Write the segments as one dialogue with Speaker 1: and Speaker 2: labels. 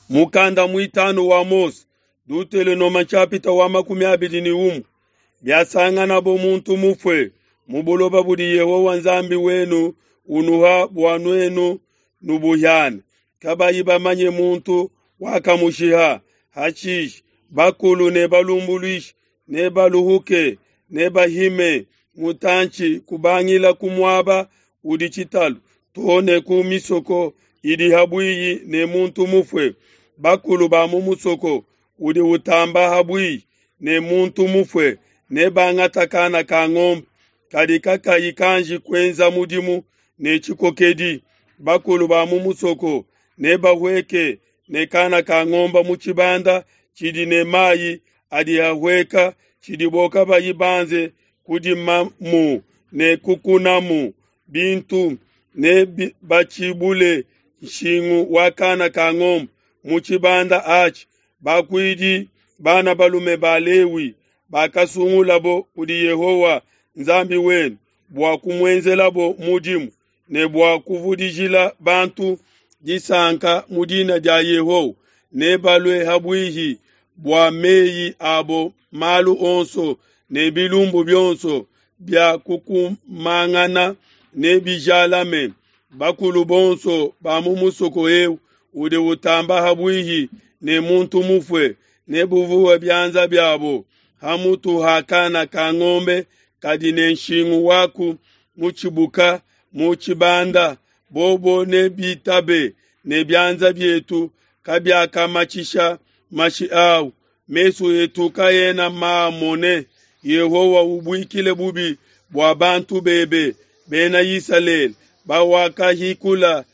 Speaker 1: Mukanda mwitano wa Mose dutele no machapita wa makumi abili ni umu byasanga nabo muntu mufwe mubuloba budi Yehowa nzambi wenu unuha bwanwenu nubuhyana kabayiba manye muntu wakamushiha hachish bakulu ne balumbulish ne baluhuke ne bahime mutanchi kubangila kumwaba udi chitalu tone kumisoko idi habwiyi ne muntu mufwe bakulu ba mumusoko udi utamba habwiyi ne muntu mufwe ne bangatakana ka ng'ombe kadika kayikanji kwenza mudimu ne chikokedi bakulu ba mumusoko ne bahweke ne kana ka ng'omba muchibanda chidi ne mayi adi haweka chidi boka bayibanze kudi mamu ne kukunamu bintu ne bachibule shingu wakana ka ng'ombe muchibanda achi bakwidi bana balume balewi bakasungulabo kudi Yehowa nzambi wenu bwa kumwenzelabo mudimu ne bwa kuvudijila bantu jisanka mudina ja Yehowa ne balwe habwihi bwa meyi abo malu onso ne bilumbu byonso bya kukumangana ne bijalame bakulu bonso ba mumusoko eu ude utamba habwihi ne muntu mufwe ne buvuwe byanza byabo hamutu hakana ka ng'ombe kadine nshingu waku muchibuka muchibanda bobo ne bitabe ne byanza byetu kabyaka machisha mashi au mesu yetu kayena maamone Yehowa ubwikile bubi bwa bantu bebe bena Yisalel bawaka hikula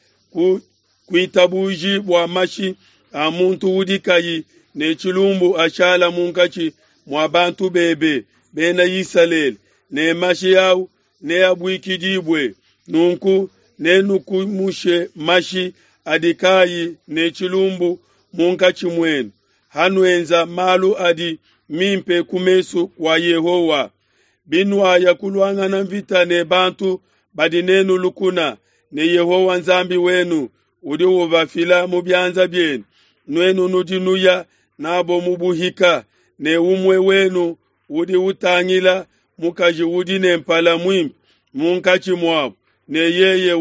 Speaker 1: kuitabuji bwa mashi amuntu udikayi ne chilumbu ashala munkachi mwa bantu bebe bena Yisalel ne mashi au ne abwikidibwe nunku ne nukumushe mashi adikayi ne chilumbu munkachi mwenu hanwenza malu adi mimpe kumesu kwa Yehowa binwa ya kulwangana vita ne bantu badinenu lukuna ne Yehowa nzambi wenu udi ubafila mubyanza byenu nwenu nudinuya nabo mubuhika ne umwe wenu udi utangila mukaji udi ne mpala mwimbi munkachi mwabu ne yeye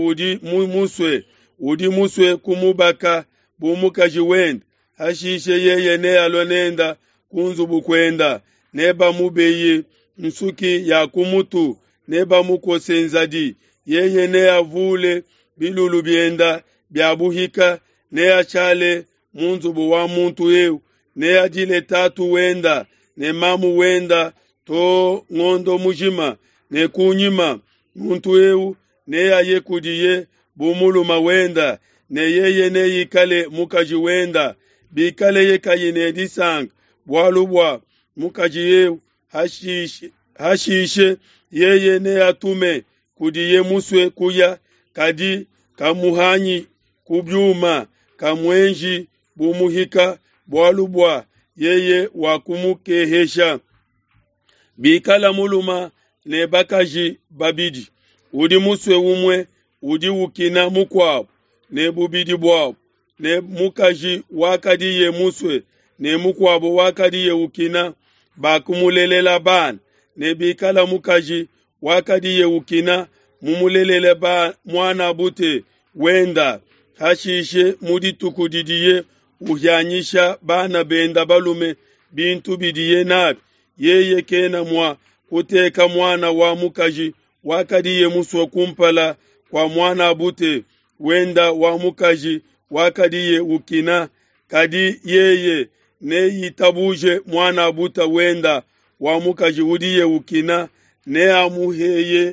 Speaker 1: udi muswe kumubaka bumukaji wenda hashishe yeye ne alonenda kunzubu kwenda neba mubeye nsuki ya kumutu neba mukosenzadi yeye ne avule bilulu byenda byabuhika ne achale munzubu wa muntu eu ne ajile tatu wenda ne mamu wenda to ngondo mujima ne kunyima muntu eu ne ayekudiye bumuluma wenda ne yeye ne yikale mukaji wenda bikale yekayine disang bwalubwa mukaji yeu hashishe yeye ne atume kudiye muswe kuya kadi kamuhanyi kubyuma kamwenji bumuhika bwalubwa yeye wakumukehesha bikala muluma ne bakaji babidi udi muswe umwe udi ukina mukwabo ne bubidi bwabo ne mukaji wakadiye muswe ne mukwabo wakadiye ukina bakumulelela bana ne bikala mukaji wakadiye ukina mumulelela ba mwana bute wenda hashishe mudi tukudidiye uhyanyisha bana benda balume bintu bidiye nabi yeye kena mwa kuteka mwana wa mukaji wakadiye muswe kumpala kwa mwana bute wenda wa mukaji wakadiye ukina kadi yeye ne yitabuje mwana buta wenda wa mukaji udiye ukina ne amuheye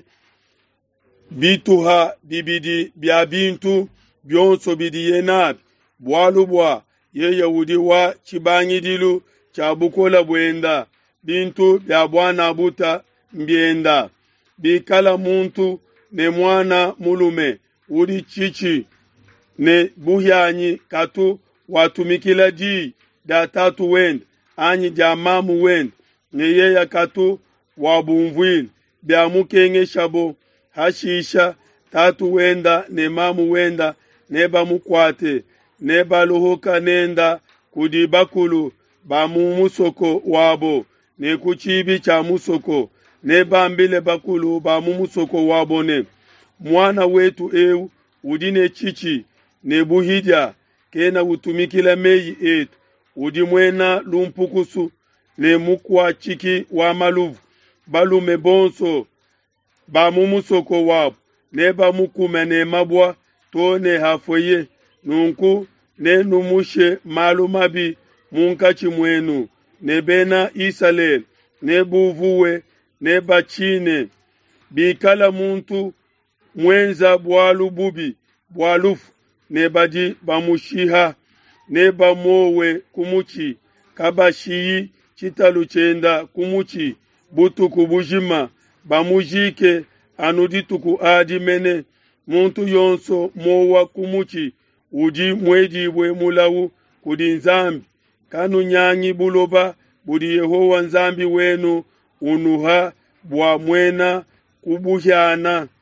Speaker 1: bituha bibidi bya bintu byonso bidiye nabi bwalubwa yeye udi wa chibanyidilu chabukola bwenda bintu bya bwana buta mbyenda bikala muntu ne mwana mulume udi chichi ne buhyanyi katu watumikila di da tatu wenda anyi jamamu wenda ne yeya katu wabumvwini bya mukenge shabo hashisha tatu wenda ne mamu wenda neba mukwate ne baluhuka nenda kudi bakulu ba mumusoko wabo ne kuchibi cha musoko ne bambile bakulu ba mumusoko wabo ne mwana wetu eu udine chichi ne buhidya kena utumikila meyi etu udi mwena lumpukusu ne mukwa chiki wa maluvu balume bonso ba mumusoko wabo ne ba mukume ne mabwa tone hafoye nunku ne numushe malumabi munkachi mwenu ne bena Israel ne buvuwe ne bachine bikala muntu mwenza bwalu bubi bwalufu ne baji bamushiha ne bamowe kumuchi kabashiyi chitalu chenda kumuchi butuku bujima bamujike anudituku adimene muntu yonso mowa kumuchi uji mwejibwe mulawu kudi nzambi kanu nyanyi buloba budi Yehowa nzambi wenu unuha bwa mwena kubuhyana